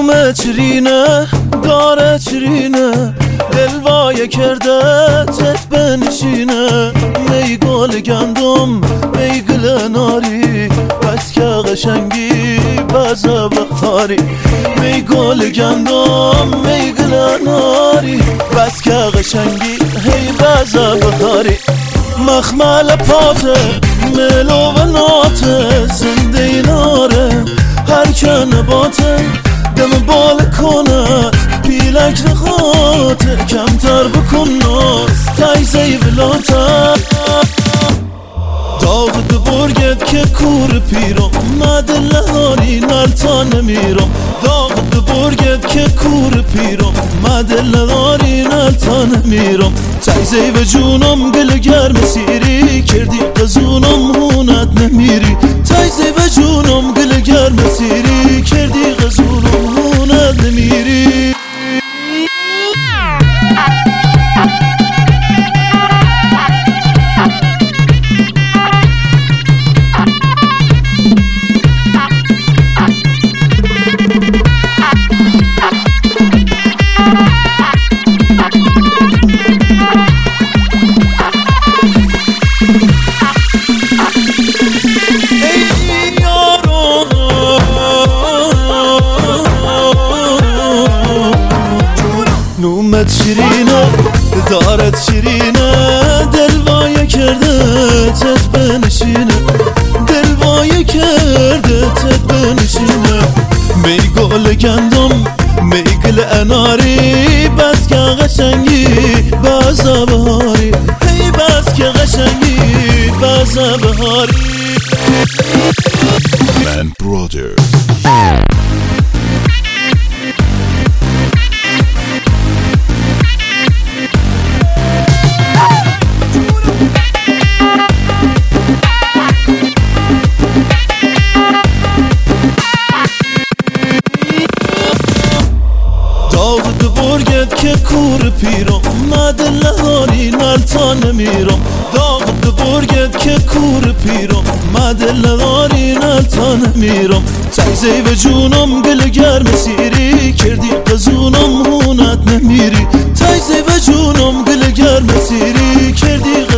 نومه چرینه داره چرینه دلوای کرده تت بنشینه میگل گندم میگل ناری بس که قشنگی بزا بخاری میگل گندم میگل ناری بس که قشنگی هی بزا بخاری مخمل پاته ملو و ناته زنده ناره هر که نباته دم بال کند پیلک نخاته کمتر بکن ناز تایزه ولاته داغ برگد که کور پیرم مدل هاری نلتا نمیرم داغ برگد که کور پیرم مدل هاری نلتا نمیرم تایزه و جونم گل گرم سیری کردی قزونم هونت نمیری تایزه و جونم گل گرم سیری کردی قزونم هونت نمیری نومت شیرینه دارت شیرینه دلوای کرده تت بنشینه دلوای کرده تت بنشینه میگل گندم میگل اناری بس که قشنگی بازا بهاری هی بس که قشنگی بازا بهاری Man Brother برگد که کور پیرم مدل هاری نلتا نمیرم داغ برگد که کور پیرم مدل هاری نلتا نمیرم تایزه و جونم گل گرم سیری کردی قزونم هونت نمیری تایزه و جونم گل گرم سیری کردی